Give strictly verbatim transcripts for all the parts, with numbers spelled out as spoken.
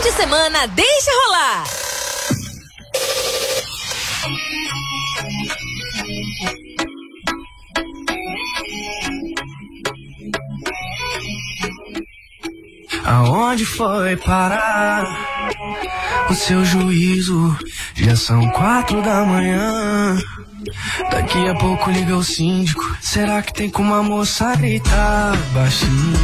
de semana deixa rolar. Aonde foi parar o seu juízo? Já são quatro da manhã. Daqui a pouco liga o síndico. Será que tem como a moça gritar baixinho?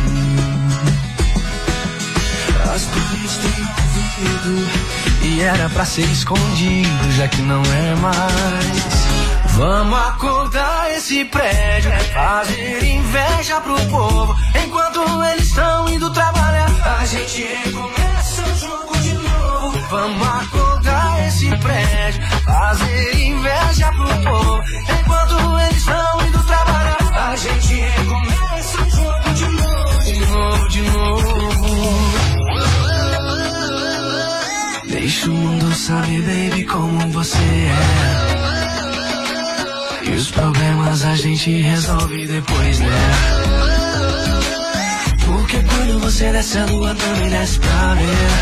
As paredes têm ouvido e era pra ser escondido, já que não é mais. Vamos acordar esse prédio, fazer inveja pro povo. Enquanto eles estão indo trabalhar, a gente recomeça o jogo de novo. Vamos acordar esse prédio, fazer inveja pro povo. Enquanto eles estão indo trabalhar, a gente recomeça o jogo de novo. De novo, de novo. Deixa o mundo saber, baby, como você é. E os problemas a gente resolve depois, né? Porque quando você desce a lua também desce pra ver.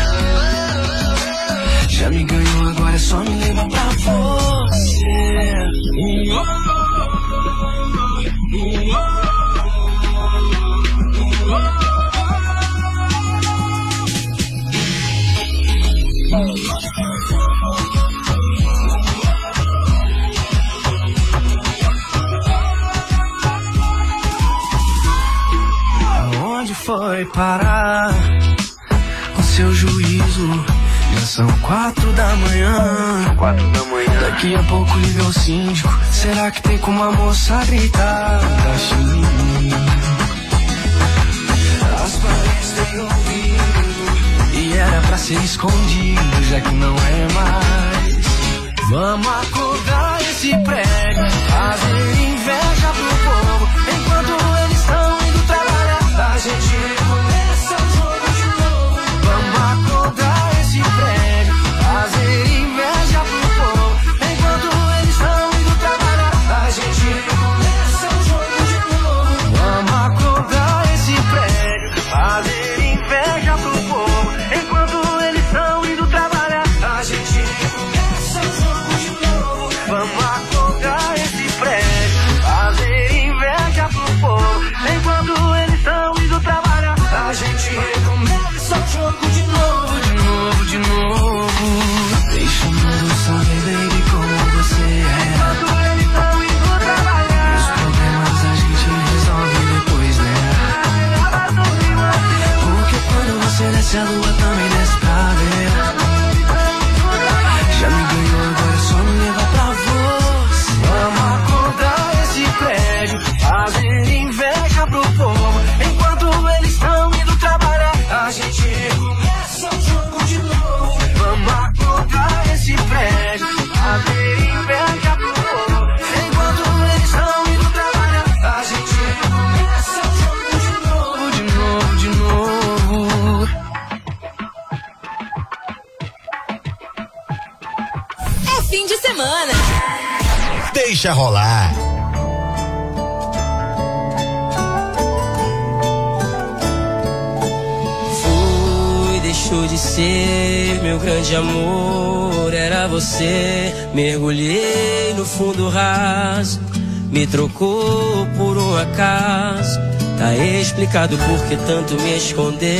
Já me ganhou, agora é só me levar pra você. Aonde foi parar o seu juízo? Já são quatro da manhã. Quatro da manhã. Daqui a pouco liga o síndico. Será que tem como a moça gritar baixinho? As paredes têm ouvido e era pra ser escondido, já que não é mais. Vamos acordar esse prédio, fazer inveja pro povo. Enquanto eles estão indo trabalhar, a gente recomeça o jogo de novo. Vamos acordar esse prédio, fazer inveja pro povo. Enquanto eles estão indo trabalhar, a gente recomeça o jogo de novo. Vamos acordar esse prédio, fazer inveja pro povo. Enquanto eles estão indo trabalhar, a gente recomeça o jogo de novo. Vamos acordar esse prédio, fazer inveja pro povo. Enquanto eles estão indo trabalhar, a gente recomeça o jogo de novo, de novo, de novo. Deixa o mundo saber, baby, como você é. Enquanto eles estão indo trabalhar, os problemas a gente resolve depois, né? Porque quando você desce a lua também desce pra ver. Já me ganhou, agora é só me levar pra você. Vamos acordar esse prédio, fazer inveja pro povo. Enquanto eles estão indo trabalhar, a gente recomeça o jogo de novo. Vamos acordar esse prédio, fazer inveja pro povo. Enquanto eles estão indo trabalhar, a gente recomeça o jogo de novo, de novo, de novo. É fim de semana. Deixa rolar. Fui, deixou de ser meu grande amor, era você. Mergulhei no fundo raso, me trocou por um acaso. Tá explicado por que tanto me escondeu.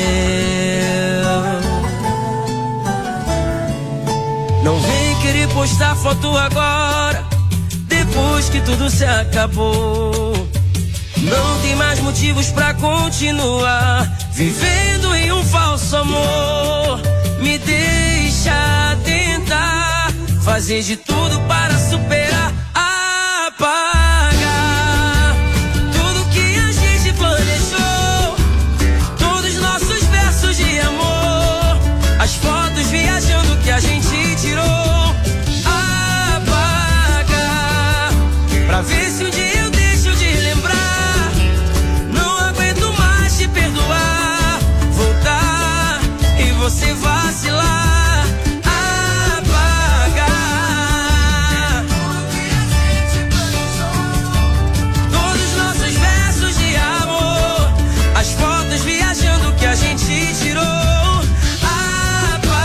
Não vem querer postar foto agora, depois que tudo se acabou. Não tem mais motivos pra continuar vivendo em um falso amor. Me deixa tentar fazer de tudo para superar, apagar tudo que a gente planejou, todos os nossos versos de amor, as fotos viajando que a gente tirou, apagar pra ver se um dia eu deixo de lembrar. Não aguento mais te perdoar, voltar e você vacilar, apagar todos os nossos versos de amor, as fotos viajando que a gente tirou, apagar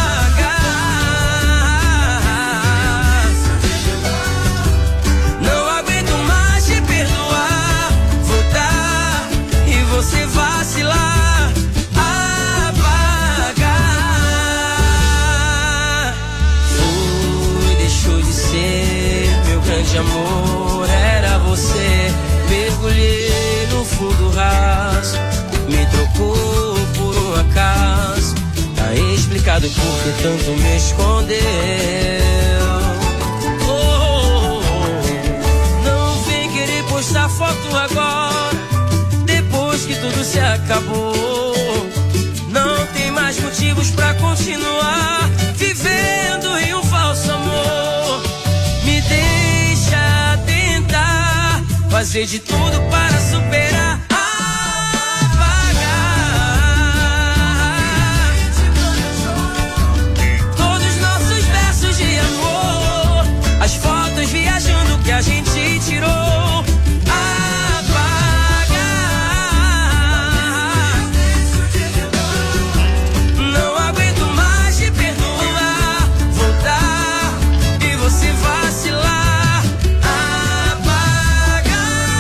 explicado por que tanto me escondeu. Oh, oh, oh. Não vem querer postar foto agora, depois que tudo se acabou. Não tem mais motivos pra continuar vivendo em um falso amor. Me deixa tentar fazer de tudo para superar. As fotos viajando que a gente tirou, apagar. Não aguento mais te perdoar, voltar e você vacilar, apagar.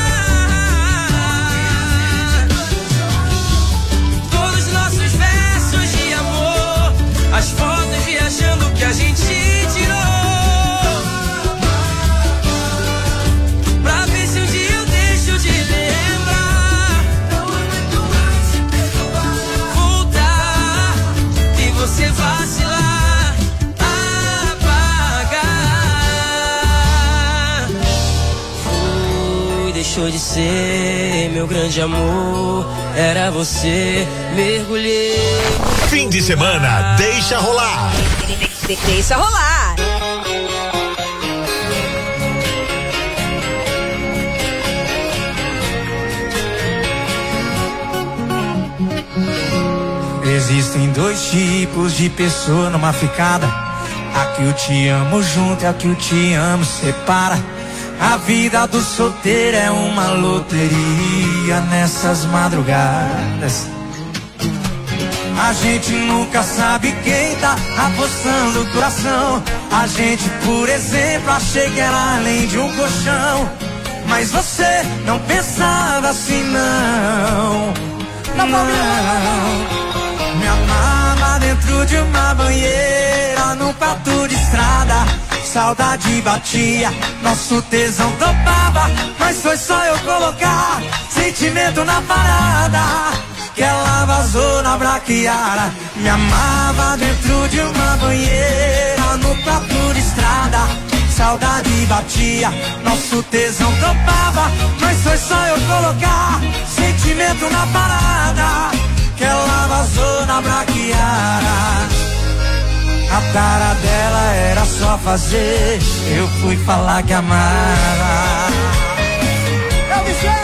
Todos os nossos versos de amor, as fotos viajando que a gente tirou. Você vacilar, apagar. Foi, deixou de ser meu grande amor. Era você, mergulhei. Fim de semana, deixa rolar. De- deixa rolar. Existem dois tipos de pessoa numa ficada. A que eu te amo junto e a que eu te amo separa. A vida do solteiro é uma loteria nessas madrugadas. A gente nunca sabe quem tá apostando o coração. A gente, por exemplo, achei que era além de um colchão. Mas você não pensava assim, não. Não, não. Me amava dentro de uma banheira, num prato de estrada. Saudade batia, nosso tesão topava. Mas foi só eu colocar sentimento na parada que ela vazou na braquiara. Me amava dentro de uma banheira, num prato de estrada. Saudade batia, nosso tesão topava. Mas foi só eu colocar sentimento na parada que ela vazou na braquiara. A cara dela era só fazer, eu fui falar que amava. Eu me sei.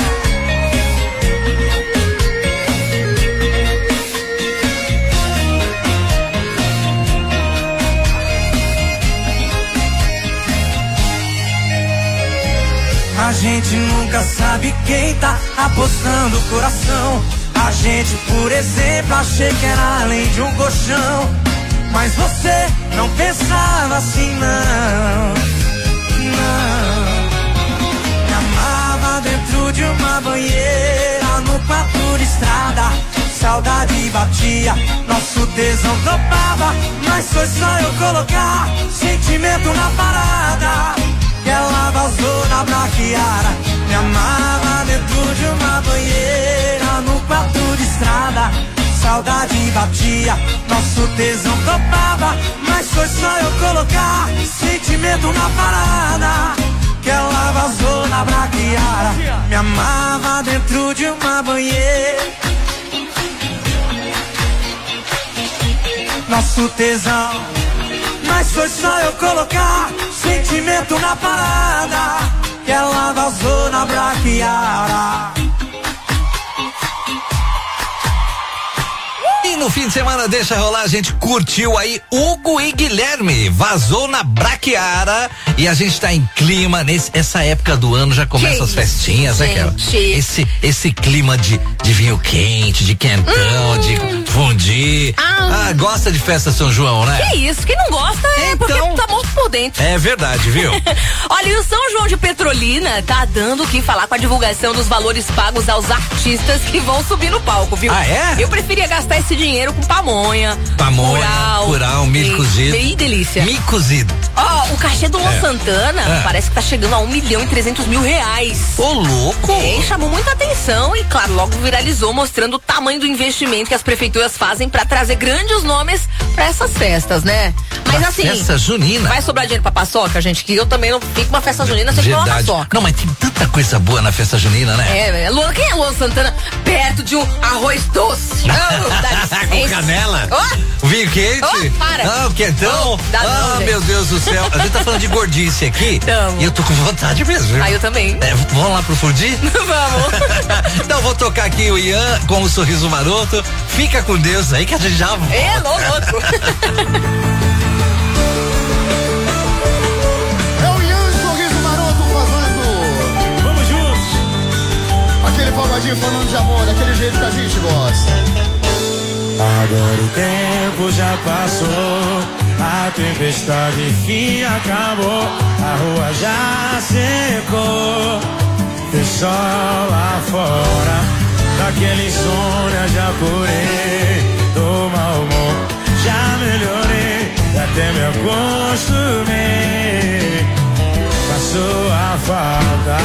A gente nunca sabe quem tá apostando o coração. A gente, por exemplo, achei que era além de um colchão. Mas você não pensava assim, não. Não. Me amava dentro de uma banheira, no prato de estrada. Saudade batia, nosso tesão topava. Mas foi só eu colocar sentimento na parada que ela vazou na braquiara. Me amava dentro de uma banheira, no prato de estrada. Saudade batia, nosso tesão topava. Mas foi só eu colocar sentimento na parada que ela vazou na braquiara. Me amava dentro de uma banheira, nosso tesão. Mas foi só eu colocar sentimento na parada que ela vazou na braquiara. E no fim de semana, deixa rolar, a gente curtiu aí Hugo e Guilherme, vazou na braquiara. E a gente tá em clima, nesse, essa época do ano já começam as festinhas, né, Carol? Esse, esse clima de, de vinho quente, de quentão, hum. de fundir. Ah. ah, gosta de festa São João, né? Que isso, quem não gosta é então, porque tá morto por dentro. É verdade, viu? Olha, e o São João de Petrolina tá dando o que falar com a divulgação dos valores pagos aos artistas que vão subir no palco, viu? Ah, é? Eu preferia gastar esse dinheiro com pamonha. Pamonha, curau, curau, milho cozido. Bem delícia. Milho cozido. Ó, o cachê do Luan É. Santana É. parece que tá chegando a um milhão e trezentos mil reais. Ô, louco! É, e chamou muita atenção e, claro, logo viralizou, mostrando o tamanho do investimento que as prefeituras fazem pra trazer grandes nomes pra essas festas, né? Mas Uma assim, festa junina. vai sobrar dinheiro pra paçoca, gente, que eu também não fico uma festa junina sem comer uma Verdade. paçoca. Não, mas tem tanta coisa boa na festa junina, né? É, é, Luan, quem é Luan Santana perto de um arroz doce? Oh, dá Com licença. canela? Oh, O vinho quente? Oh, para. Ah, o quentão? Oh, dá não, ah, gente. meu Deus do céu. A gente tá falando de gordice aqui. Tamo. E eu tô com vontade mesmo, viu? ah, eu também. É, vamos lá pro Fudi? Vamos. Então vou tocar aqui o Ian com o Sorriso Maroto. Fica com Deus aí que a gente já volta. É, louco. É o Ian Sorriso Maroto fazendo. Vamos juntos. Aquele pagodinho falando de amor, daquele jeito que a gente gosta. Agora o tempo já passou, a tempestade enfim acabou, a rua já secou, tem sol lá fora, daquele insônia já curei, do mau humor já melhorei, até me acostumei, passou a falta.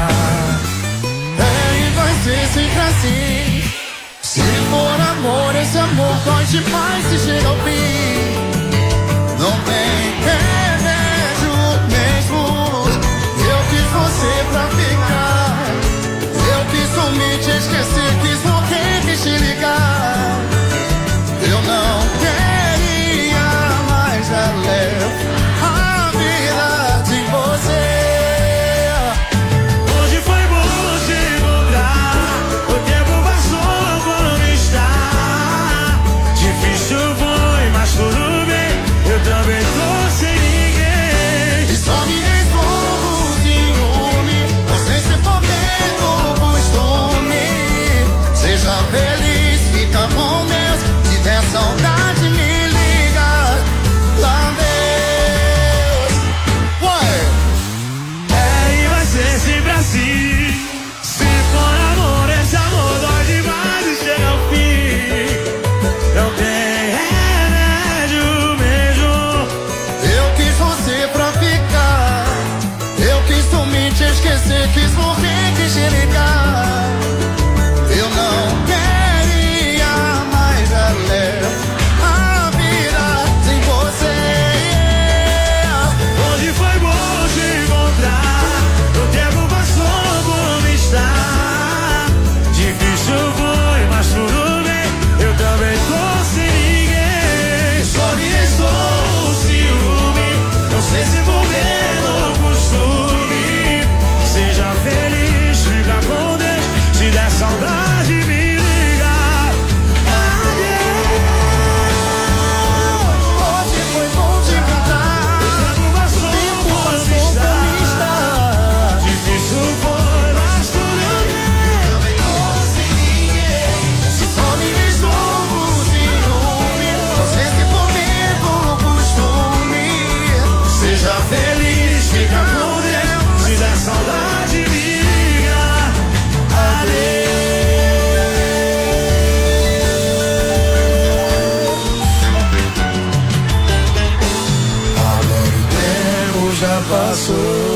É, e vai ser sempre assim. Se for amor, esse amor dói demais se chega ao fim. Não tem remédio mesmo. Eu quis você pra ficar. Eu quis sumir, te esquecer, quis morrer, quis te ligar. Eu não queria mais levar a vida de você. Hoje foi bom te encontrar, o tempo passou quando está. Difícil foi, mas tudo bem, eu também tô sem ninguém. E só me responde o ciúme, você se for pelo costume. Seja feliz, fica com Deus, se der saudade me liga, lá Deus. Ué! É, e vai ser sempre assim. Se for amor, esse amor dói demais e chega ao fim. Não tem remédio mesmo. Eu quis você pra ficar. Eu quis sumir, te esquecer, quis morrer, quis te ligar. Eu não queria mais levar a vida sem você. Hoje foi bom te encontrar, o tempo passou como está. Difícil foi, mas tudo bem, eu também tô sem ninguém. Só me restou o ciúme, não sei se vou ver no costume. Seja feliz, fica com Deus, se der saudade me liga. Adeus. Hoje foi bom te cantar. O tempo passou Tempo como passou como está. está. Difícil foi, mas tudo bem. Se só me restou o ciúme, você se for pelo costume. Seja feliz, fica com Deus. Se der saudade, me liga. Adeus. Agora o tempo já passou.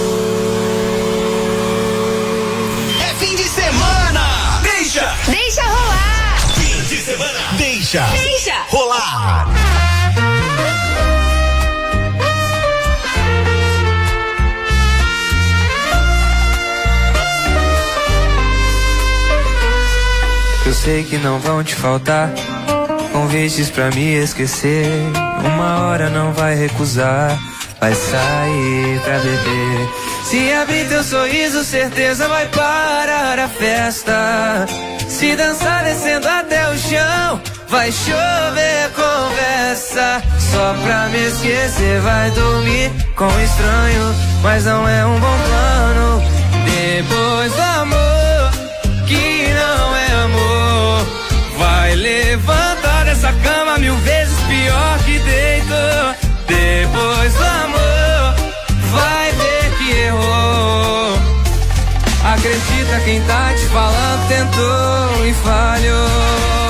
É fim de semana! Deixa! Deixa rolar. Fim de semana! Deixa! Deixa. Rolar! Eu sei que não vão te faltar convites pra me esquecer. Uma hora não vai recusar, vai sair pra beber. Se abrir teu sorriso, certeza vai parar a festa. Se dançar descendo até o chão, vai chover conversa. Só pra me esquecer, vai dormir com um estranho, mas não é um bom plano. Depois do amor, que não é amor, vai levantar dessa cama mil vezes pior que deitou. Depois do amor, vai ver que errou. Acredita quem tá te falando, tentou e falhou.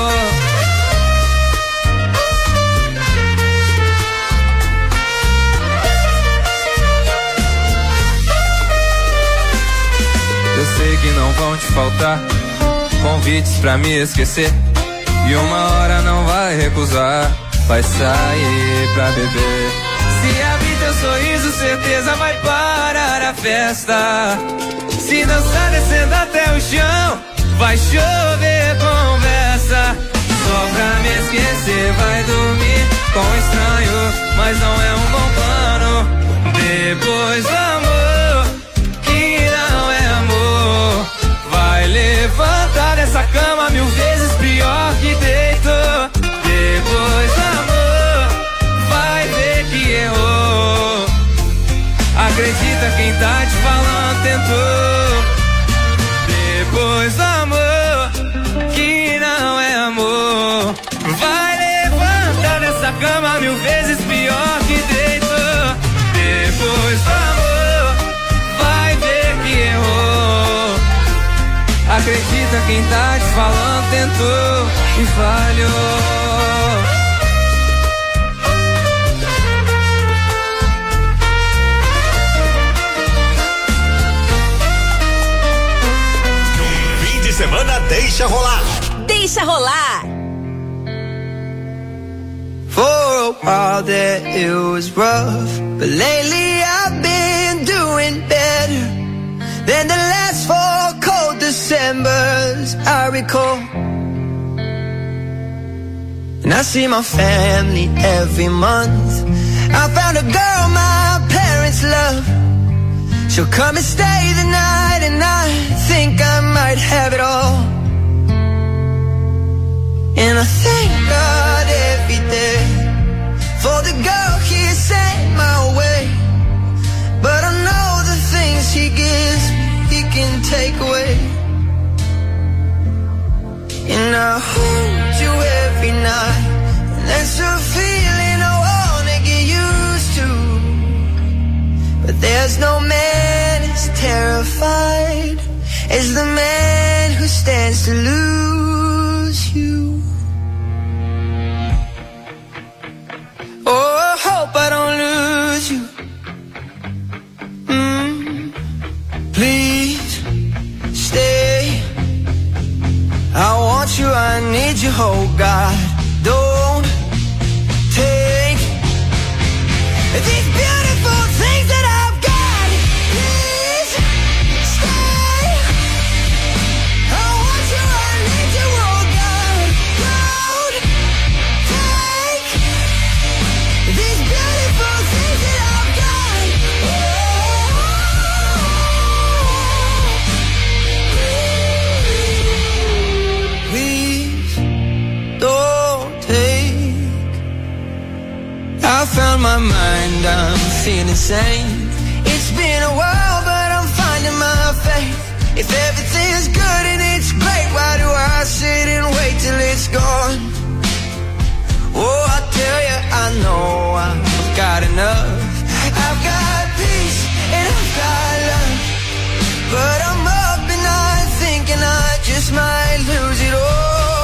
faltar convites pra me esquecer. E uma hora não vai recusar, vai sair pra beber. Se abrir teu sorriso, certeza vai parar a festa. Se dançar descendo até o chão, vai chover conversa. Só pra me esquecer, vai dormir com um estranho, mas não é um bom plano. Depois do amor, que não é amor, vai levantar dessa cama mil vezes pior que deitou. Depois do amor, vai ver que errou. Acredita quem tá te falando tentou. Depois do amor, que não é amor, vai levantar dessa cama mil vezes pior que deitou. Depois do amor, vai ver que errou. Acredita quem tá te falando tentou e falhou. Semana deixa rolar. Deixa rolar. For a while there it was rough, but lately I've been doing better than the last four cold Decembers I recall. And I see my family every month. I found a girl my parents love. She'll come and stay the night, and I think I might have it all. And I thank God every day for the girl He sent my way. But I know the things He gives me, He can take away. And I hold you every night, and that's a feeling I wanna get used to. But there's no man as terrified as the man who stands to lose you. Oh, I hope I don't lose you. Mm, please stay. I want you, I need you, oh God. Don't take these beautiful things that I've got. Please stay. I want you, I need you, oh God. Don't take these beautiful things that I've got. Oh, please don't take. I found my mind, I'm feeling sane. It's been a while, but I'm finding my faith. If everything's good and it's great, why do I sit and wait till it's gone? Oh, I tell you, I know I've got enough. I've got peace and I've got love, but I'm up and I'm thinking I just might lose it all.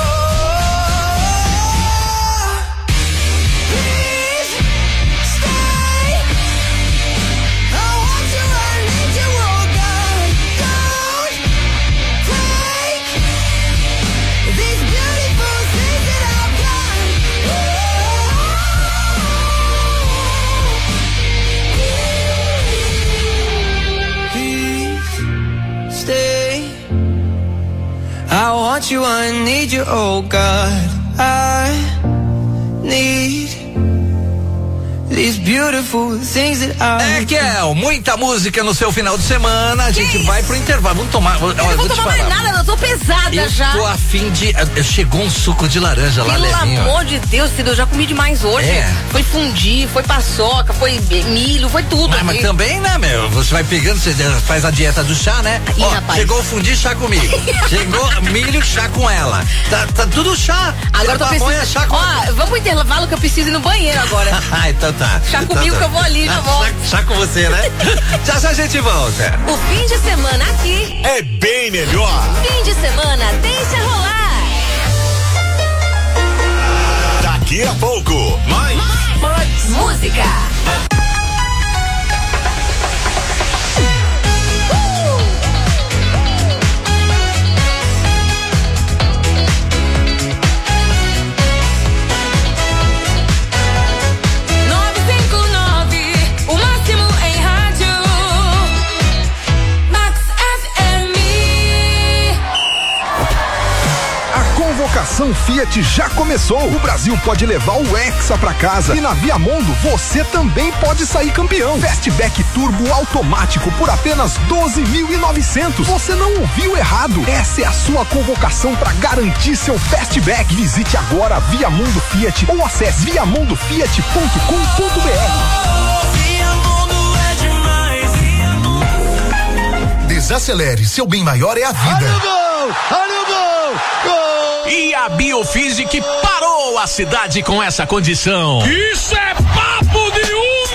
I want you, I need you, oh God. I need these beautiful things that I... É, Kel, muita música no seu final de semana. A gente vai pro intervalo. Vamos tomar. Eu não vou, vou tomar mais nada, eu tô pesada eu já. Eu tô a fim de. Chegou um suco de laranja lá, Pelo levinho. amor de Deus, eu já comi demais hoje. É. Foi fundi, foi paçoca, foi milho, foi tudo. Mas, mas também, né, meu? Você vai pegando, você faz a dieta do chá, né? Ih, Ó, rapaz. chegou o fundi, chá comigo. Chegou milho, chá com ela. Tá, tá tudo chá. Agora eu tô pamonha, precisando. chá com... Ó, vamos pro intervalo que eu preciso ir no banheiro agora. Ah, então tá. Chá então comigo tá. que eu vou ali, já volto. Chá, chá com você, né? Já já a gente volta. O fim de semana aqui é bem melhor. Fim de semana, deixa rolar. Daqui a pouco, mais, mais, mais música. Fiat já começou. O Brasil pode levar o Hexa pra casa e na Viamundo você também pode sair campeão. Fastback Turbo automático por apenas doze mil e novecentos. Você não ouviu errado. Essa é a sua convocação para garantir seu Fastback. Visite agora Viamundo Fiat ou acesse viamundo fiat ponto com ponto b r. Desacelere, seu bem maior é a vida. Olha o gol! Olha o gol! Gol! E a Biofísic parou a cidade com essa condição. Isso é papo de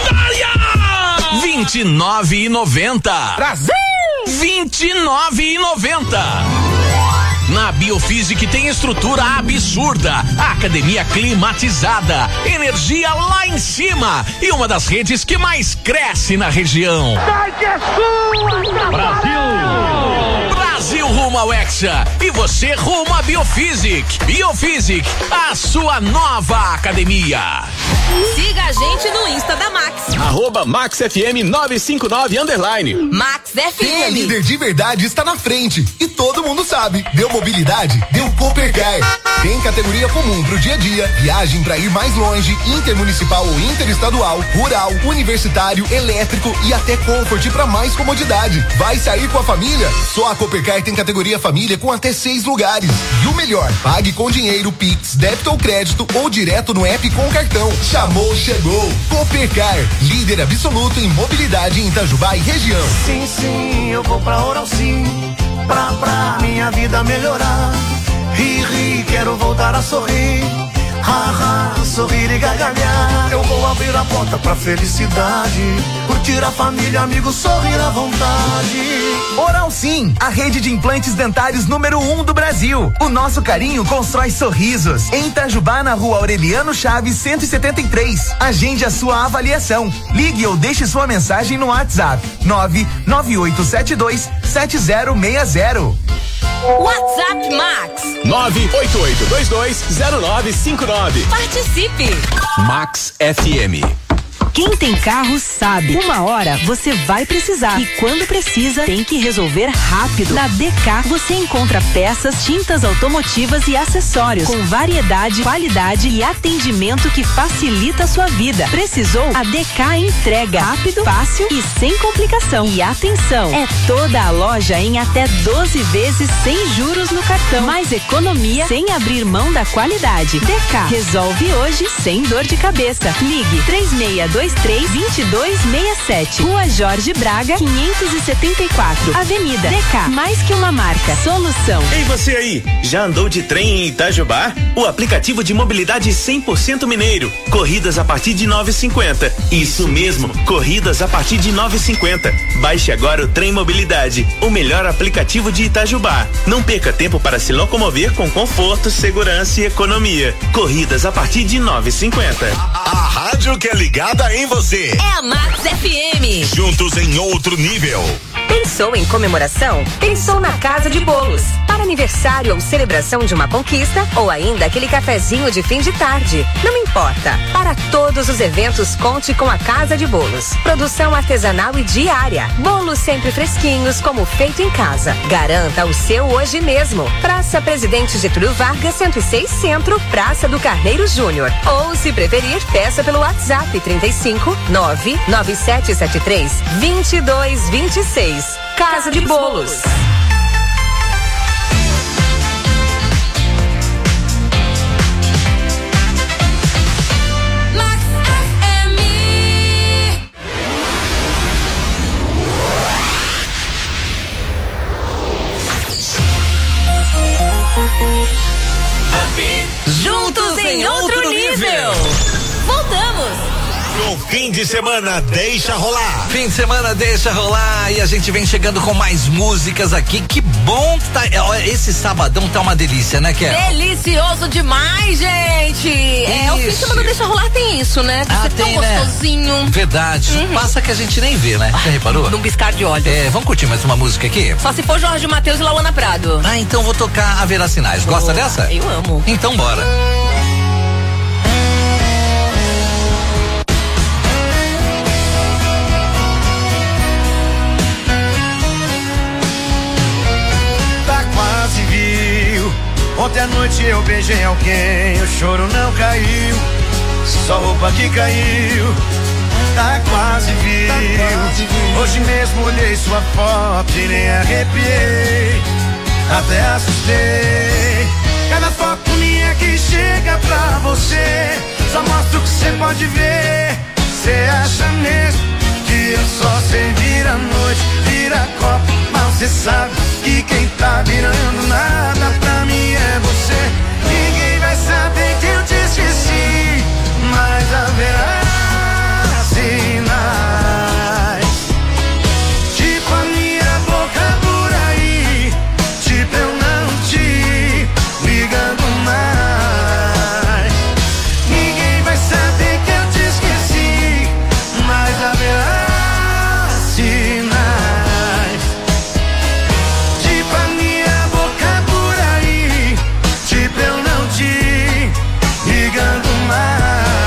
Hyundai! vinte e nove e noventa. Brasil! vinte e nove e noventa. Na Biofísic tem estrutura absurda, academia climatizada, energia lá em cima e uma das redes que mais cresce na região. Sai que é sua, Brasil! Brasil rumo ao Hexa e você rumo à Biofísic. Biofísic, a sua nova academia. Siga a gente no Insta da Max. Arroba Max F M nove cinco nove underline. Max F M. Quem é líder de verdade está na frente e todo mundo sabe. Deu mobilidade, deu Coopercar. Tem categoria comum pro dia a dia, viagem para ir mais longe, intermunicipal ou interestadual, rural, universitário, elétrico e até Comfort para mais comodidade. Vai sair com a família? Só a Coopercar tem categoria família com até seis lugares. E o melhor, pague com dinheiro, Pix, débito ou crédito ou direto no app com cartão. Chamou, chegou. Coopercar, líder absoluto em mobilidade em Itajubá e região. Sim, sim, eu vou pra Oral Sim, pra, pra minha vida melhorar. Ri, ri, quero voltar a sorrir. Ha, ha, sorrir e gargalhar. Eu vou abrir a porta pra felicidade, curtir a família, amigos, sorrir à vontade. Oral Sim, a rede de implantes dentários número um do Brasil. O nosso carinho constrói sorrisos. Em Itajubá, na rua Aureliano Chaves, cento e setenta e três. Agende a sua avaliação. Ligue ou deixe sua mensagem no WhatsApp nove nove oito sete dois sete zero seis zero. WhatsApp Max nove oito oito dois dois zero nove cinco nove. Participe. Max F M. Quem tem carro sabe, uma hora você vai precisar e quando precisa tem que resolver rápido. Na D K você encontra peças, tintas automotivas e acessórios com variedade, qualidade e atendimento que facilita a sua vida. Precisou? A D K entrega rápido, fácil e sem complicação. E atenção, é toda a loja em até doze vezes sem juros no cartão. Mais economia sem abrir mão da qualidade. D K resolve hoje sem dor de cabeça. Ligue três seis dois três dois dois seis sete. Rua Jorge Braga, quinhentos e setenta e quatro. Avenida D K. Mais que uma marca, solução. Ei, você aí, já andou de trem em Itajubá? O aplicativo de mobilidade cem por cento mineiro. Corridas a partir de nove e cinquenta. Isso mesmo, corridas a partir de nove e cinquenta. Baixe agora o Trem Mobilidade, o melhor aplicativo de Itajubá. Não perca tempo para se locomover com conforto, segurança e economia. Corridas a partir de nove e cinquenta. A, a rádio que é ligada em você. É a Max F M. Juntos em outro nível. Pensou em comemoração? Pensou na Casa de Bolos. Para aniversário ou celebração de uma conquista, ou ainda aquele cafezinho de fim de tarde. Não importa. Para todos os eventos, conte com a Casa de Bolos. Produção artesanal e diária. Bolos sempre fresquinhos, como feito em casa. Garanta o seu hoje mesmo. Praça Presidente Getúlio Vargas, cento e seis Centro, Praça do Carneiro Júnior. Ou, se preferir, peça pelo WhatsApp trinta e cinco, nove nove sete sete três, vinte e dois vinte e seis. Casa de Bolos. Max F M. Juntos em outro nível. Voltamos. O fim de semana deixa rolar. Fim de semana deixa rolar e a gente vem chegando com mais músicas aqui. Que bom que tá. Esse sabadão tá uma delícia, né, Kel? Delicioso demais, gente. É, o fim de semana deixa rolar tem isso, né? Ah, Você tem, tão né? gostosinho. Verdade. Uhum. Passa que a gente nem vê, né? Já reparou? Num piscar de olhos. É, vamos curtir mais uma música aqui? Só se for Jorge Mateus e Lauana Prado. Ah, então vou tocar Haverá Sinais. Gosta oh, dessa? Eu amo. Então bora. Ontem Ontem à noite eu beijei alguém, o choro não caiu, só roupa que caiu, tá quase viu. Hoje mesmo olhei sua foto e nem arrepiei, até assustei. Cada foto minha que chega pra você só mostra o que você pode ver. Cê acha mesmo que eu só sei virar noite, vira copo, mas cê sabe que quem tá virando nada pra mim é você. Ninguém vai saber que eu te esqueci, mas haverá sinais, tipo a minha boca por aí, tipo eu não te ligando mais. Ninguém vai saber que eu te esqueci, mas haverá sinais, tipo a minha boca por aí, tipo eu não te ligando mais.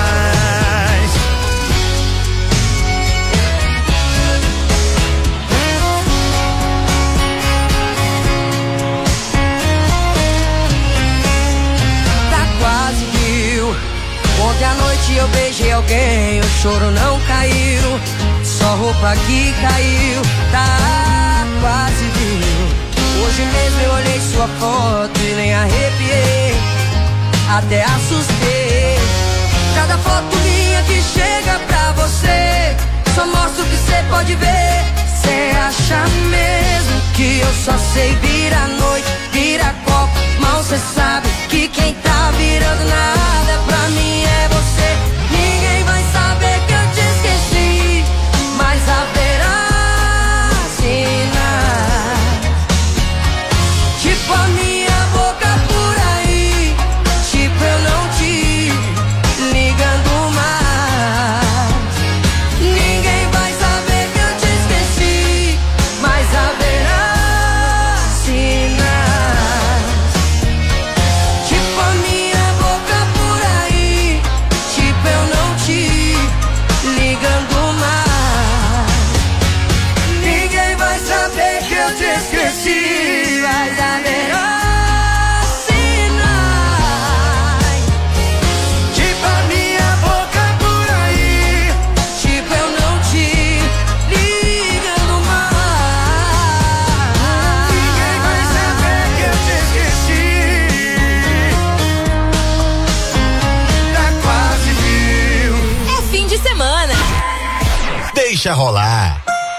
Tá quase viu. Ontem à noite eu beijei alguém, o choro não caiu, só roupa que caiu, tá quase viu. Hoje mesmo eu olhei sua foto e nem arrepiei, até assustei. Cada foto minha que chega pra você só mostra o que cê pode ver. Cê acha mesmo que eu só sei virar noite, vira copo, mal cê sabe que quem tá virando nada pra mim é você. Ninguém vai saber que eu te esqueci, mas haverá sinais, tipo a minha boca por aí, tipo eu não te ligando mais. Ninguém vai saber que eu te esqueci, mas haverá sinais, tipo a minha boca por aí, tipo eu não te ligando mais. Ninguém vai saber que eu te esqueci, mas haverá sinais, tipo a minha boca por aí, tipo eu não te ligando mais. Ninguém vai saber que eu te esqueci, tá quase viu. É fim de semana. Deixa rolar.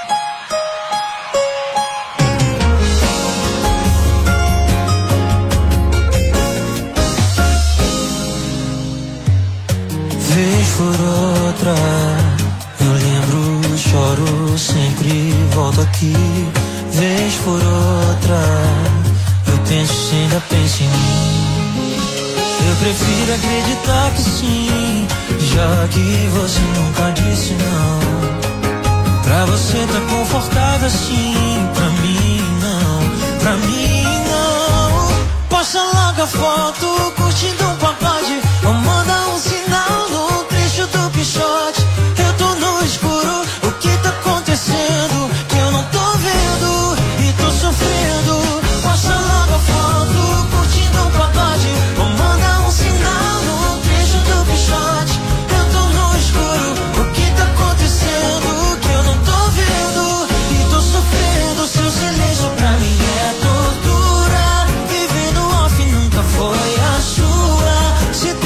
Vez por outra, eu lembro, choro, sempre volto aqui. Vez por outra, eu penso se ainda penso em mim. Eu prefiro acreditar que sim, já que você nunca disse não. Pra você tá confortável assim, pra mim não, pra mim não. Posta logo a foto, curtindo um pagode, ou manda um sinal no trecho do pichote. Eu tô no escuro, o que tá acontecendo? Que eu não tô vendo e tô sofrendo. Posta logo a foto, curtindo um pagode, ou manda um sinal no trecho do pichote. Eu tô no escuro, o que tá acontecendo? Que eu não tô vendo e tô sofrendo. Seu silêncio pra mim é tortura, vivendo off nunca foi a sua. Se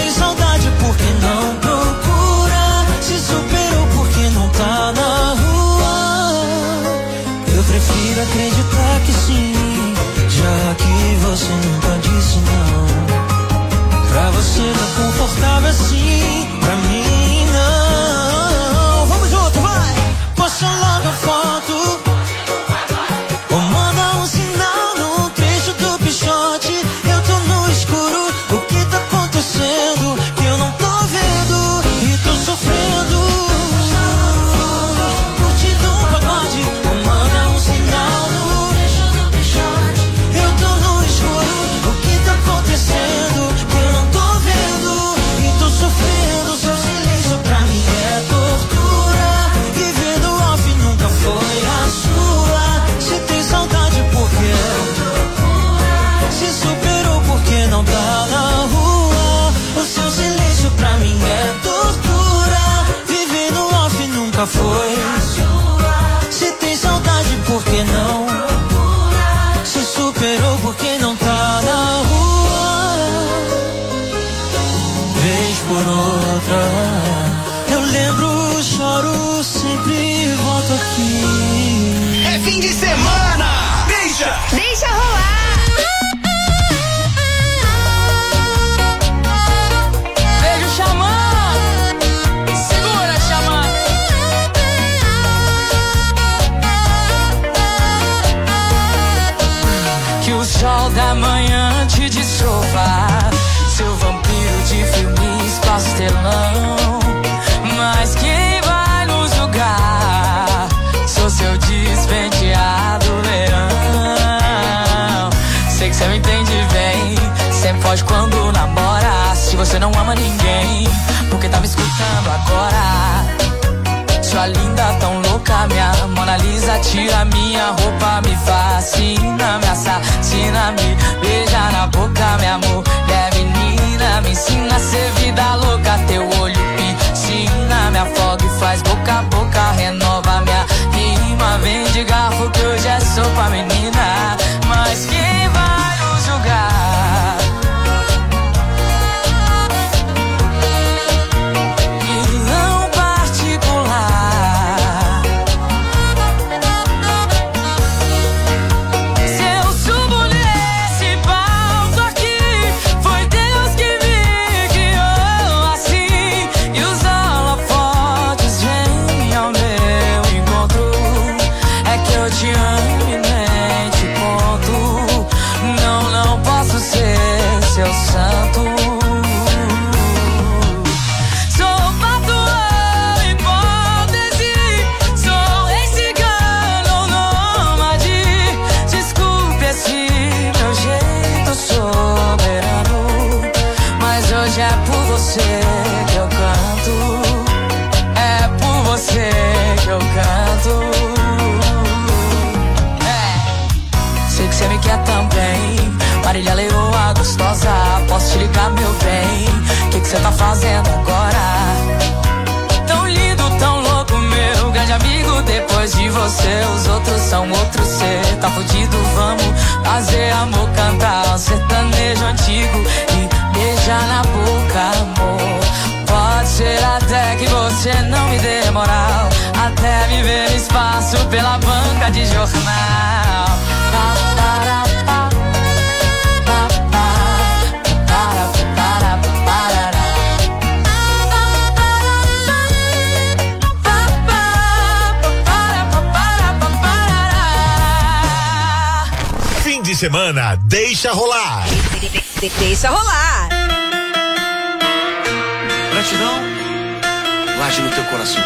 lembro, choro, sempre volto aqui. É fim de semana! Deixa! Deixa rolar! Beijo, Xamã! Segura, Xamã! Que o sol da manhã te desova, seu vampiro de filmes pastelão. Mas quem vai nos julgar? Sou seu despenteado verão. Sei que você me entende bem, sempre foge quando namora. Se você não ama ninguém, porque tá me escutando agora? Sua linda, tão louca, minha Mona Lisa, tira minha roupa, me fascina, me assassina, me beija na boca, minha mulher menina, me ensina a ser vida louca, teu olho piscina, me afoga e faz boca a boca, renova minha rima, vem de garfo que hoje é sopa, menina, mas quem vai nos julgar? Seu santo, sou patrão, hipótese, sou rei cigano ou nômade. Desculpe esse meu jeito soberano, mas hoje é por você que eu canto, é por você que eu canto. É, sei que você me quer também. Marília Leoa gostosa, posso te ligar, meu bem? Que que cê tá fazendo agora? Tão lindo, tão louco, meu grande amigo. Depois de você, os outros são outros. Cê tá fudido, vamos fazer amor, cantar um sertanejo antigo e beijar na boca, amor. Pode ser até que você não me dê moral, até me ver espaço pela banca de jornal. Pa, para, pa. De semana, deixa rolar. Deixa rolar. Gratidão, guarde no teu coração.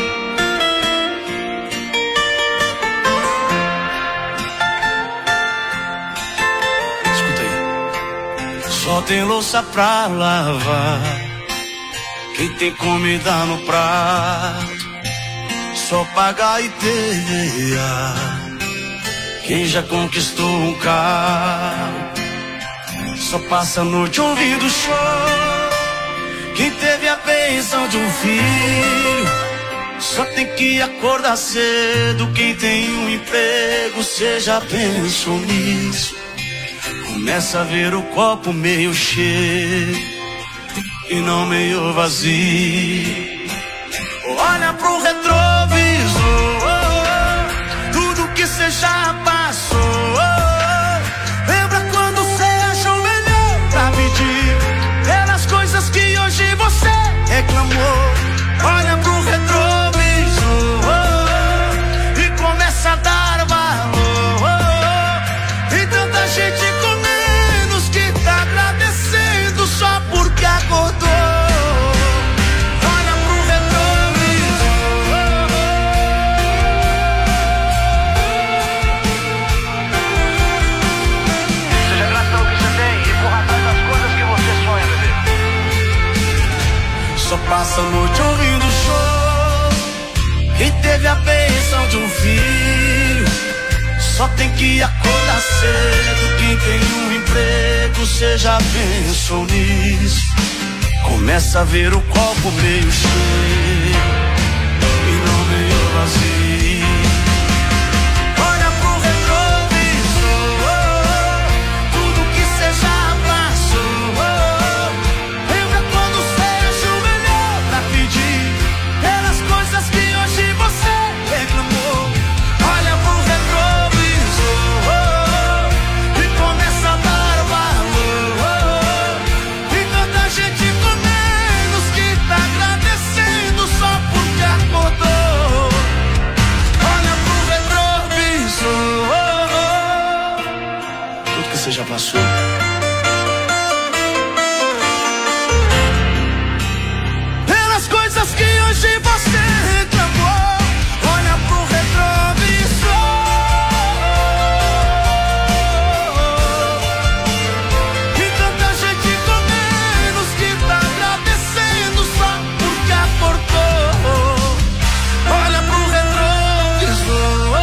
Escuta aí. Só tem louça pra lavar, quem tem comida no prato, só pagar e ter. Quem já conquistou um carro, só passa a noite ouvindo choro. Quem teve a bênção de um filho, só tem que acordar cedo. Quem tem um emprego, cê já pensou nisso? Começa a ver o copo meio cheio e não meio vazio. Olha pro retrovisor, tudo que cê já passou. Lembra quando cê achou melhor pra pedir pelas coisas que hoje você reclamou? Olha pro retrovisor e começa a dar valor. Tem tanta gente com menos que tá agradecendo só porque acordou. Só passa a noite ouvindo show. Quem teve a bênção de um filho, só tem que acordar cedo. Quem tem um emprego, cê já pensou nisso? Começa a ver o copo meio cheio e não meio vazio. Olha pro retrovisor, tudo que cê já passou. Lembra quando cê achou melhor pra pedir pelas coisas passou. Pelas coisas que hoje você reclamou, olha pro retrovisor. E tanta gente com menos que tá agradecendo só porque aportou. Olha pro retrovisor.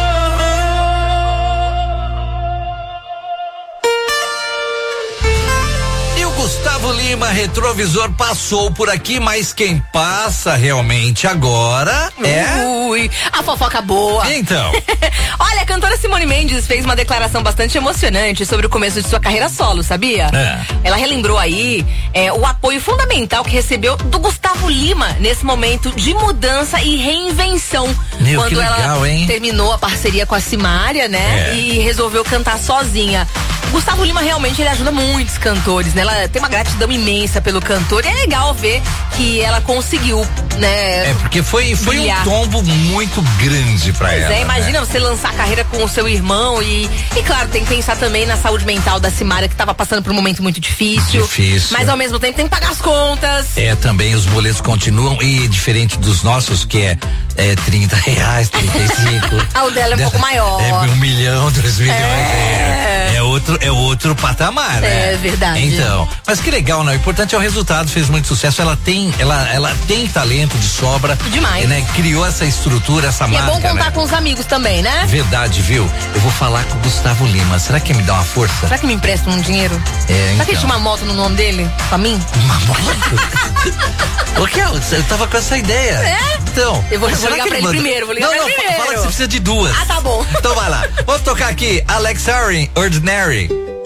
E o Gustavo Lima, retrovisor, passou por aqui, mas quem passa realmente agora é... Ui, a fofoca boa. Então. Olha, a cantora Simone Mendes fez uma declaração bastante emocionante sobre o começo de sua carreira solo, sabia? É. Ela relembrou aí é, o apoio fundamental que recebeu do Gustavo Lima nesse momento de mudança e reinvenção. Meu, quando que legal, ela hein? terminou a parceria com a Simária, né? É. E resolveu cantar sozinha. O Gustavo Lima realmente ele ajuda muitos cantores, né? Ela tem uma gratidão imensa pelo cantor e é legal ver que ela conseguiu, né? É, porque foi, foi um tombo muito grande pra Pois ela. é, imagina né? você lançar a carreira com o seu irmão e, e claro, tem que pensar também na saúde mental da Simária, que tava passando por um momento muito difícil. Difícil. Mas ao mesmo tempo tem que pagar as contas. É, também os boletos continuam e diferente dos nossos, que é, é trinta reais, trinta e cinco. Ah, o dela é um pouco maior. É um milhão, dois milhões. É. É, é outro, é outro patamar, né? É verdade. Então, mas que legal, né? O importante é o resultado, fez muito sucesso. Ela tem, ela, ela tem talento de sobra. Demais. Né? Criou essa estrutura, essa E marca. é bom contar né? com os amigos também, né? Verdade, viu? Eu vou falar com o Gustavo Lima. Será que me dá uma força? Será que me empresta um dinheiro? É, Será então. que ele tinha uma moto no nome dele? Pra mim? Uma moto? Ô, Kel, eu tava com essa ideia. É? Então. Eu vou, vou será ligar que pra ele manda? primeiro, vou ligar não, pra não, ele primeiro. Fala que você precisa de duas. Ah, tá bom. Então vai lá. Vamos tocar aqui, Alex Harry, Ordinary.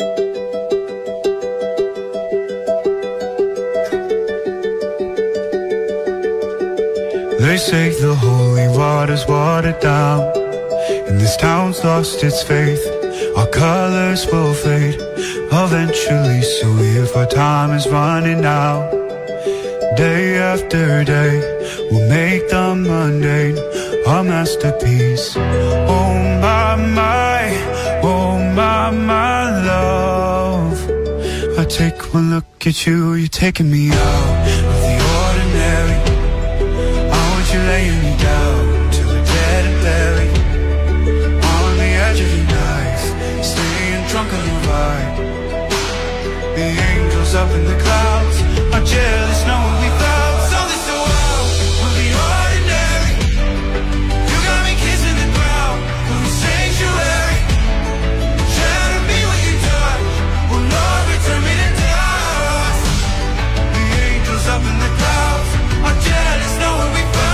They say the holy water's watered down, and this town's lost its faith. Our colors will fade eventually, so if our time is running out, day after day, we'll make the mundane our masterpiece. Oh my, my, oh my, my love, I take one look at you, you're taking me out of the ordinary. You're laying me down till we're dead and buried on the edge of your knife, staying drunk on your vibe. The angels up in the clouds are jealous knowing we found something so wild. We'll be ordinary. You got me kissing the ground from the sanctuary. Try to be what you touch, will Lord return me to dust. The angels up in the clouds are jealous knowing we found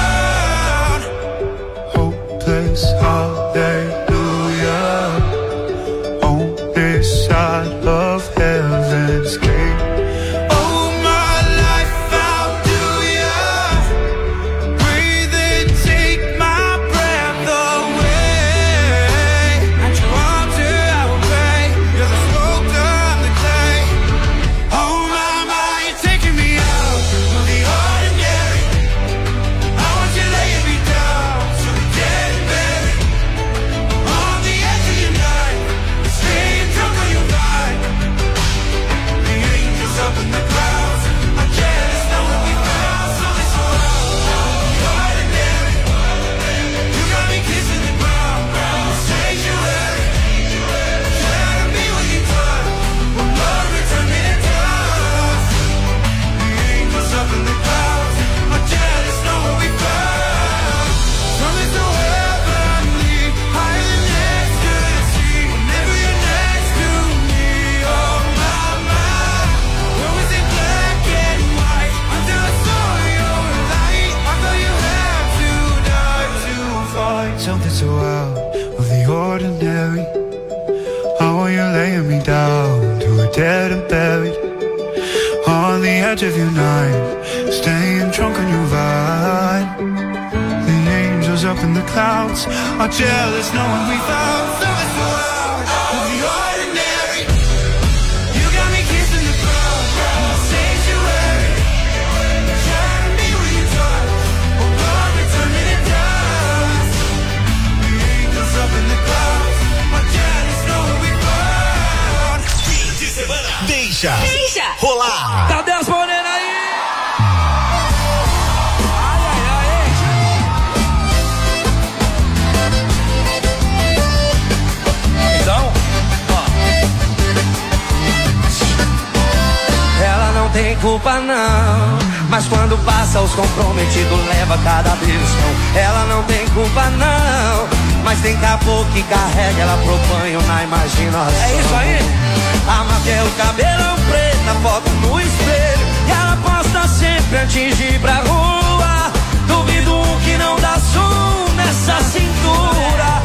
hopeless hallelujah on this side of heaven's gate. Oh my life, how do ya breathe and take my breath away? At your arms here I will pray, you're the smoke, I'm the clay. Oh my, my, you're taking me out of the ordinary. I want you laying me down so we dead and buried on the edge of your night, staying drunk on your vibe. The angels up in the clouds are jealous knowing we found something so ordinary. You got me kissing the ground in the sanctuary. Try to be what you touch, will Lord return me to dust. The angels up in the clouds are jealous knowing we found something so heavenly, higher than next to the sea. Whenever you're next to me, oh my, my. Where was it black and white until I saw your light? I thought you had to die to find something so out of the ordinary. Oh, you're laying me down to a dead and buried on the edge of your night, staying drunk on your vibe. The angels up in the clouds are jealous knowing we found something so out of the ordinary. You got me kissing the ground in the sanctuary. Try to be what you touch, oh God, return me to dust. The angels up in the clouds are jealous knowing we found Deixa. Deixa. Rolar. Cadê as morenas aí? Então, ó. Ela não tem culpa não, mas quando passa os comprometidos leva cada beliscão. Ela não tem culpa não, mas tem caboclo que carrega ela pro banho na imaginação. É isso aí? A Maquel, o cabelão preto, a foto no espelho, e ela posta sempre antes de ir pra rua. Duvido um que não dá zoom nessa cintura.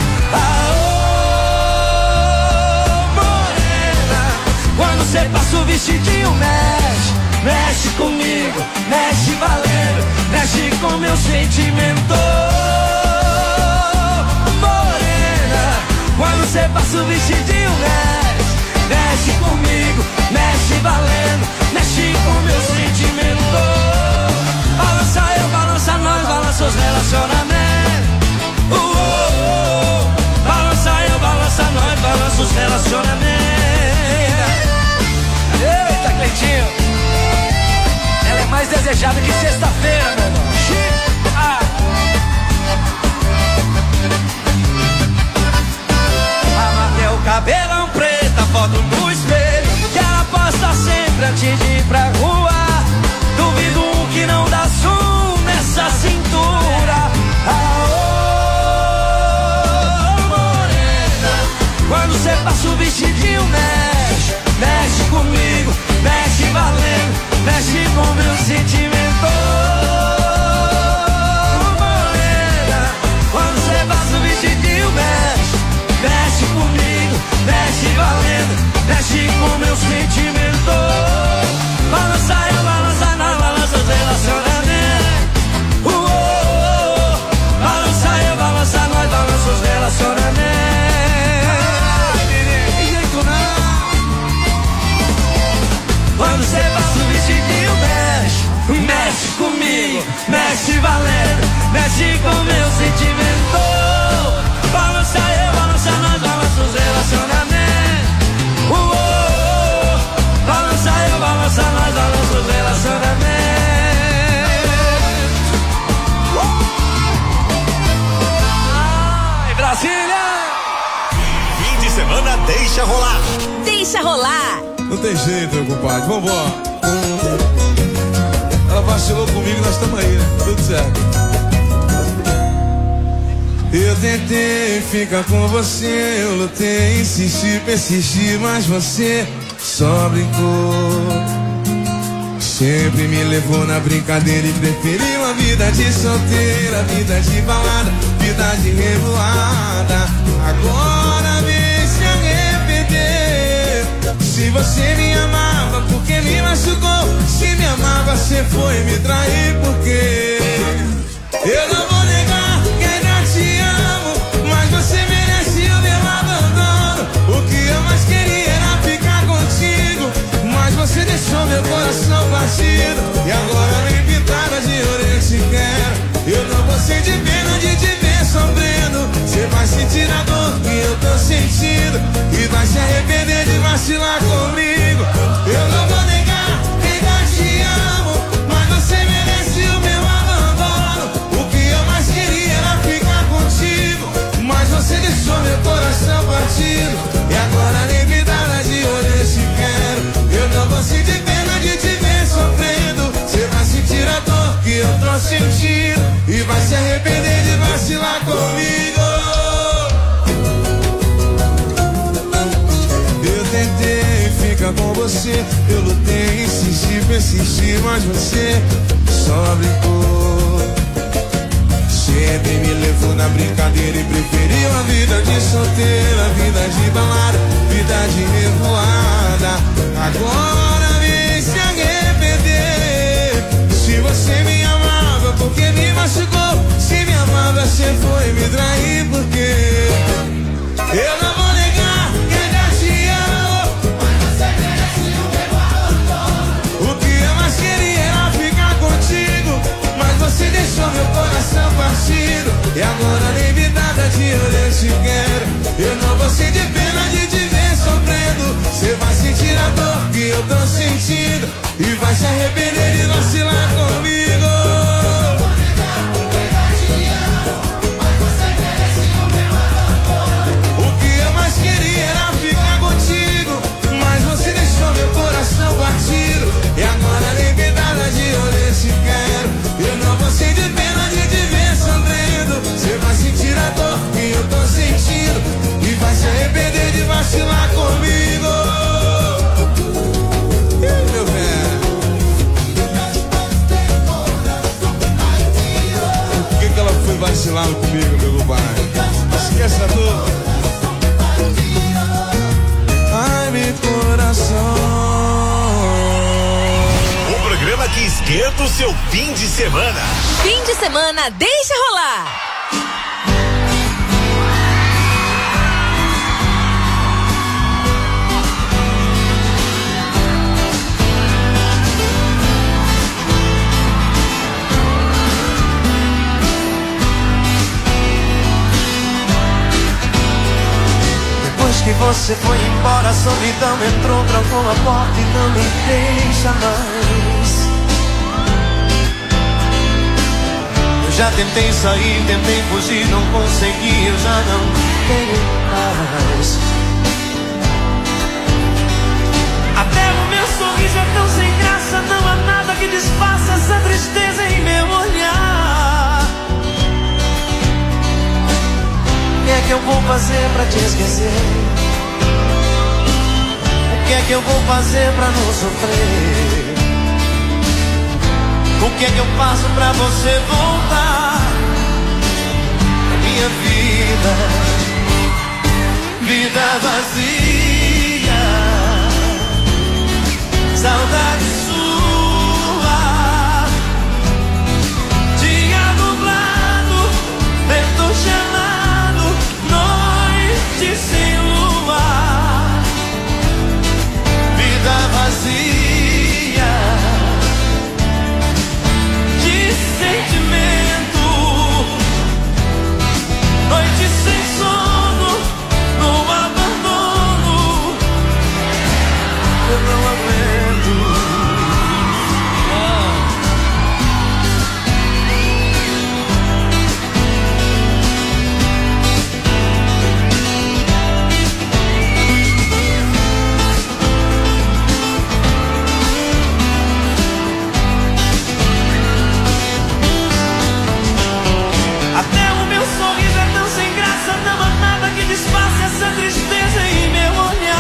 Aô, morena, quando cê passa o vestidinho mexe, mexe comigo, mexe valendo, mexe com meu sentimento. Morena, quando cê passa o vestidinho mexe, mexe comigo, mexe valendo, mexe com meu sentimento. Balança eu, balança nós, balança os relacionamentos. Uh, uh, uh. Balança eu, balança nós, balança os relacionamentos. Eita, Cleitinho, ela é mais desejada que sexta-feira, meu irmão. Ah. Amarrei o cabelão preto, a foto no espelho, que ela posta sempre antes de ir pra rua. Duvido um que não dá zoom nessa cintura. Aô, morena, quando cê passa o vestidinho mexe, mexe comigo, mexe valendo, mexe com meu sentimento. Morena, quando cê passa o vestidinho mexe, mexe comigo, mexe valendo, mexe com meu sentimento. Balança eu, balança nós, balança os relacionamentos. Uh, uh, uh. Balança eu, balança nós, balança os relacionamentos. Tem jeito não. Quando cê passa o vestidinho mexe, mexe comigo, mexe valendo, mexe com meu sentimento. Balança eu, balança nós, balança os relacionamentos. Uh, uh, uh. Balança eu, balança nós, balança os relacionamentos. Ai, Brasília! Fim de semana deixa rolar. Deixa rolar. Não tem jeito, meu compadre. Vambora. Ela vacilou comigo, nós estamos aí, né? Tudo certo. Eu tentei ficar com você, eu lutei, insisti, persisti, mas você só brincou. Sempre me levou na brincadeira e preferiu a vida de solteira, vida de balada, vida de revoada. Agora vem se arrepender. Se você me amava, porque me machucou? Se me amava, você foi me trair, porque eu não vou negar que ainda te amo, mas você merece o meu abandono. O que eu mais queria era ficar contigo, mas você deixou meu coração partido. E agora nem pintada de orelha te quero. Eu não vou sentir pena de te ver sofrendo. Você vai sentir a dor que eu tô sentindo e vai se arrepender de vacilar comigo. Eu não vou negar que ainda te amo, mas você merece o meu abandono. O que eu mais queria era ficar contigo, mas você deixou meu coração partido. E agora nem pintada de orelha te quero. Eu não vou sentir pena de te ver sofrendo. Você vai sentir a dor que eu tô sentindo e vai se arrepender de vacilar comigo. Eu tentei ficar com você, eu lutei, insisti, persisti, mas você só brincou. Sempre me levou na brincadeira e preferiu a vida de solteira, vida de balada, vida de revoada. Agora vem se arrepender. Se você me amava, porque me machucou? Se me amava, você foi me trair, porque eu não vou negar que ainda te amo, mas você merece o meu abandono. O que eu mais queria era ficar contigo, mas você deixou meu coração partido. E agora nem me nada de olho eu te quero. Eu não vou sentir pena de te ver sofrendo. Você vai sentir a dor que eu tô se arrepender de vacilar comigo. O que eu mais queria era ficar contigo, mas você deixou meu coração partido. E agora nem pedada de eu nesse quero. Eu não vou ser de pena de te ver sofrendo. Você vai sentir a dor que eu tô sentindo e vai se arrepender de vacilar comigo. E aí, meu velho? Por que que ela foi vacilar comigo, meu compadre? Esquece a dor. Ai, meu coração. O programa que esquenta o seu fim de semana. Fim de semana, deixa rolar. Depois que você foi embora, a solidão entrou, trancou a porta e não me deixa mais. Eu já tentei sair, tentei fugir, não consegui, eu já não tenho mais. Até o meu sorriso é tão sem graça, não há nada que disfarce essa tristeza em meu olhar. O que é que eu vou fazer pra te esquecer? O que é que eu vou fazer pra não sofrer? O que é que eu faço pra você voltar? A minha vida, vida vazia, saudade sua, dia nublado, vento gelado, noite sem lua, vida vazia de sentimento, noite sem sono, no abandono, eu não aguento. Até o meu sorriso é tão sem graça, não há nada que disfarce essa tristeza em meu olhar.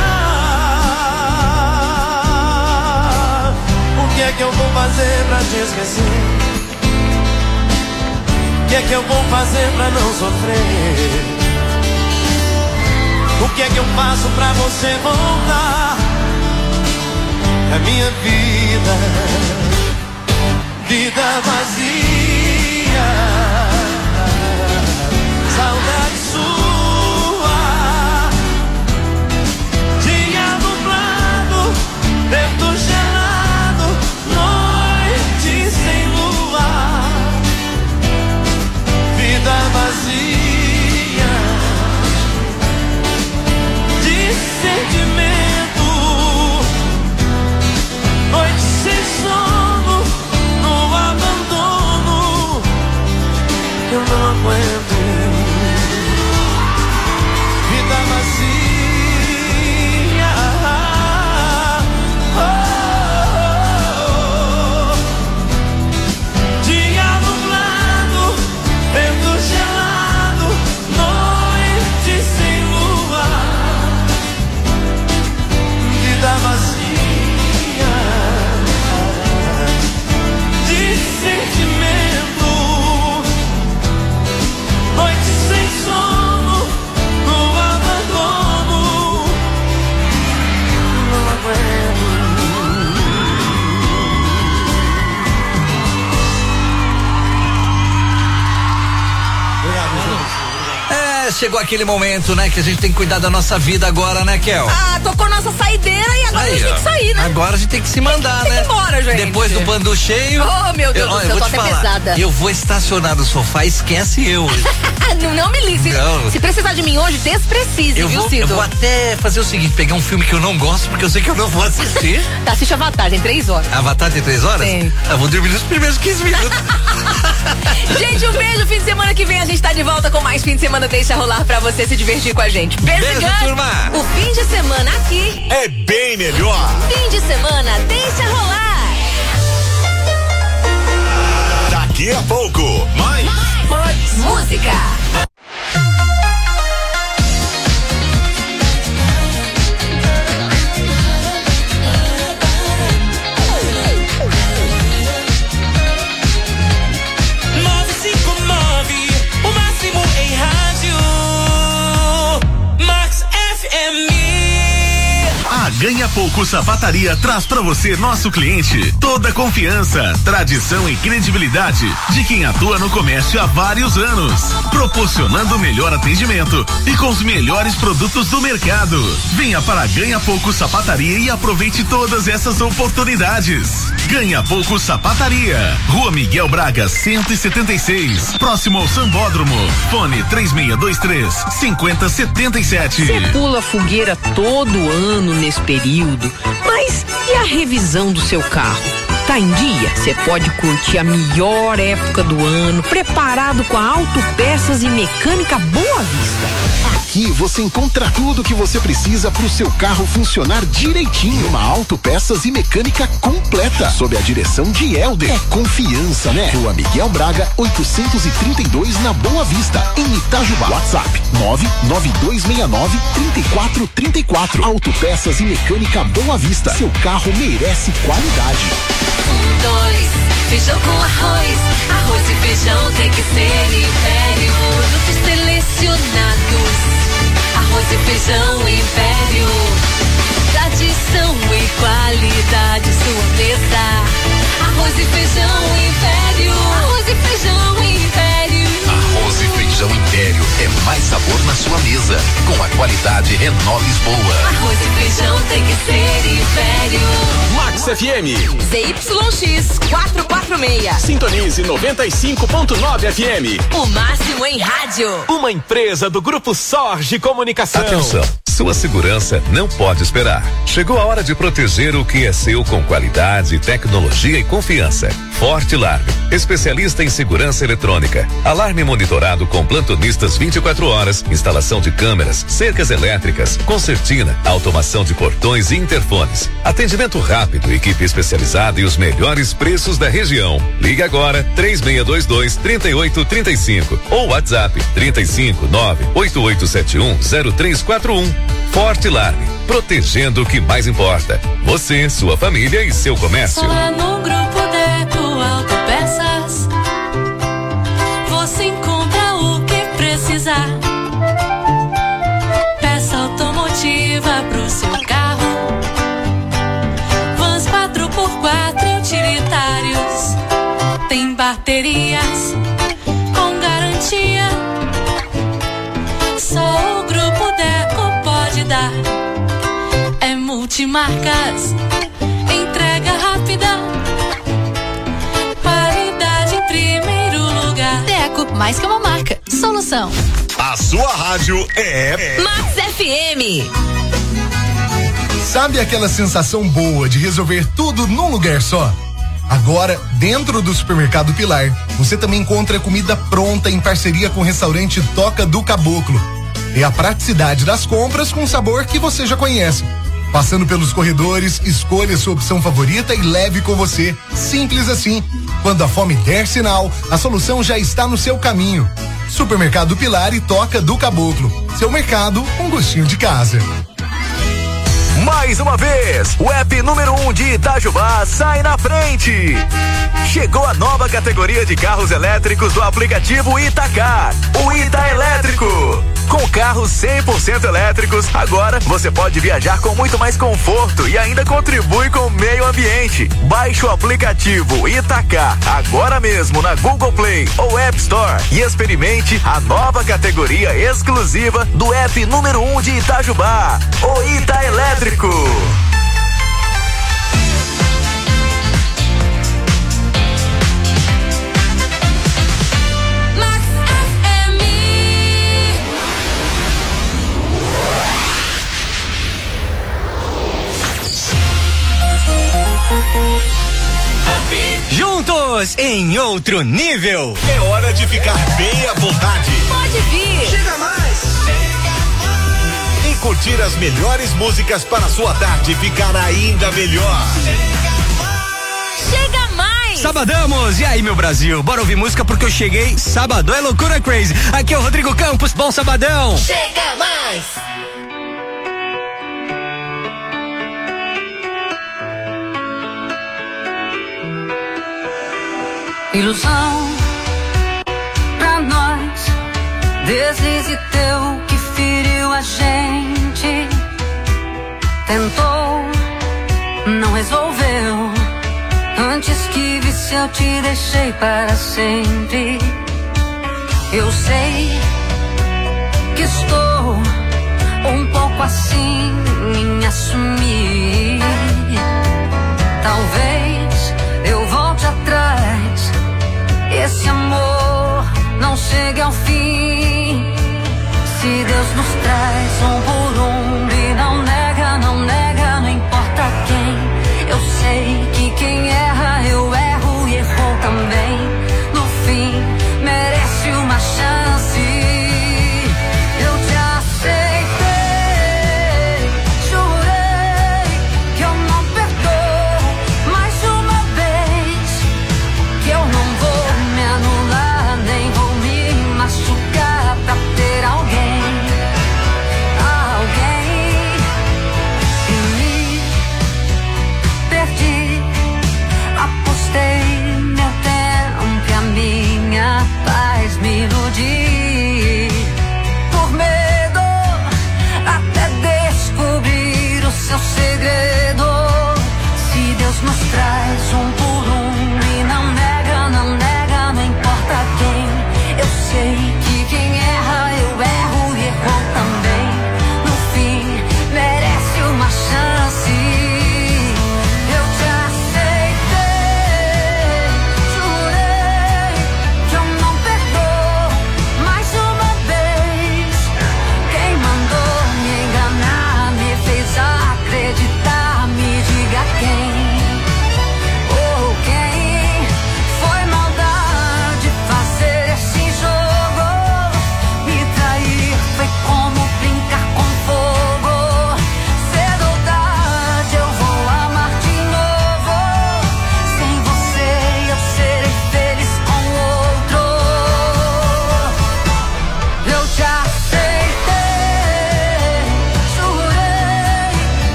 O que é que eu vou fazer pra te esquecer? O que é que eu vou fazer pra não sofrer? O que é que eu faço pra você voltar? A minha vida, vida vazia, saudade sua, dia nublado, vento gelado, noite sem lua, vida vazia de sentimento, noite sem sono, no abandono, eu não aguento. Vida vazia, oh, oh, oh. Dia nublado, vento gelado, noite sem lua, vida vazia de sentimento, É, chegou aquele momento, né, que a gente tem que cuidar da nossa vida agora, né, Kel? Ah, tocou nossa saideira e agora Aí, a gente tem que sair, né? Agora a gente tem que se mandar, tem né? Que ir embora, gente. Depois do bando cheio. Oh, meu Deus eu, do céu, eu vou tô te até falar, pesada. Eu vou estacionar no sofá, esquece eu. não, não me ligue. Se, se precisar de mim hoje, desprecise, eu viu, vou, Cido? Eu vou até fazer o seguinte, pegar um filme que eu não gosto, porque eu sei que eu não vou assistir. Tá, assiste Avatar, tem três horas. Avatar tem três horas? Tem. Eu vou dormir nos primeiros quinze minutos. Gente, um beijo. Fim de semana que vem a gente tá de volta com mais Fim de Semana Deixa Rolar pra você se divertir com a gente. Beijo, beijo turma. O fim de semana aqui é bem melhor. Fim de semana Deixa Rolar. Daqui a pouco, mais, mais, mais música. A Ganha Pouco Sapataria traz pra você, nosso cliente, toda a confiança, tradição e credibilidade de quem atua no comércio há vários anos, proporcionando o melhor atendimento e com os melhores produtos do mercado. Venha para a Ganha Pouco Sapataria e aproveite todas essas oportunidades. Ganha Pouco Sapataria, Rua Miguel Braga, cento e setenta e seis, próximo ao Sambódromo. Fone três seis dois três, cinco zero sete sete. Você pula fogueira todo ano nesse período, mas e a revisão do seu carro? Tá em dia? Você pode curtir a melhor época do ano, preparado com a Autopeças e Mecânica Boa Vista. Aqui você encontra tudo que você precisa para o seu carro funcionar direitinho. Uma Autopeças e Mecânica completa, sob a direção de Helder. É confiança, né? Rua Miguel Braga, oitocentos e trinta e dois, na Boa Vista, em Itajubá. WhatsApp nove nove dois seis nove, três quatro três quatro. Autopeças e Mecânica Boa Vista. Seu carro merece qualidade. Um, dois, feijão com arroz. Arroz e feijão tem que ser Império. Produtos selecionados. Arroz e feijão Império. Tradição e qualidade, sua mesa. Arroz e feijão Império. Arroz e feijão Império. Arroz e feijão Império é mais sabor na sua mesa. Com a qualidade Renault Lisboa. Arroz e feijão tem que ser Império. Max F M. Z Y X quatrocentos e quarenta e seis. Sintonize noventa e cinco ponto nove F M. O máximo em rádio. Uma empresa do Grupo Sorge Comunicação. Atenção, sua segurança não pode esperar. Chegou a hora de proteger o que é seu com qualidade, tecnologia e confiança. Forte Alarme, especialista em segurança eletrônica. Alarme monitorado com plantonistas vinte e quatro horas, instalação de câmeras, cercas elétricas, concertina, automação de portões e interfones. Atendimento rápido, equipe especializada e os melhores preços da região. Ligue agora três seis dois dois, três oito três cinco ou WhatsApp trinta e cinco, nove oito oito sete um, zero três quatro um. Forte Alarme, protegendo o que mais importa. Você, sua família e seu comércio. Só no Grupo Deco Autopeças você encontra o que precisar. Peça automotiva pro seu carro. Vans quatro por quatro e utilitários. Tem baterias com garantia. Só o Grupo Deco pode dar. É multimarcas, entrega rápida, qualidade em primeiro lugar. Deco, mais que uma marca, solução. A sua rádio é Max F M. Sabe aquela sensação boa de resolver tudo num lugar só? Agora, dentro do Supermercado Pilar, você também encontra comida pronta em parceria com o restaurante Toca do Caboclo. É a praticidade das compras com sabor que você já conhece. Passando pelos corredores, escolha sua opção favorita e leve com você. Simples assim. Quando a fome der sinal, a solução já está no seu caminho. Supermercado Pilar e Toca do Caboclo. Seu mercado, um gostinho de casa. Mais uma vez, o app número um de Itajubá sai na frente. Chegou a nova categoria de carros elétricos do aplicativo Itacar, o Ita Elétrico. Com carro carros cem por cento elétricos. Agora você pode viajar com muito mais conforto e ainda contribui com o meio ambiente. Baixe o aplicativo Itacar agora mesmo na Google Play ou App Store e experimente a nova categoria exclusiva do app número um de Itajubá, o Ita Elétrico. Juntos em outro nível. É hora de ficar bem à vontade. Pode vir. Chega mais. Chega mais. E curtir as melhores músicas para sua tarde ficar ainda melhor. Chega mais. Chega mais. Sabadamos, e aí meu Brasil, bora ouvir música porque eu cheguei, sabadão é loucura crazy. Aqui é o Rodrigo Campos, bom sabadão. Chega mais. Ilusão pra nós, deslize teu que feriu a gente. Tentou, não resolveu. Antes que visse eu te deixei para sempre. Eu sei que estou um pouco assim em assumir. Talvez eu volte atrás. Esse amor não chega ao fim. Se Deus nos traz um por um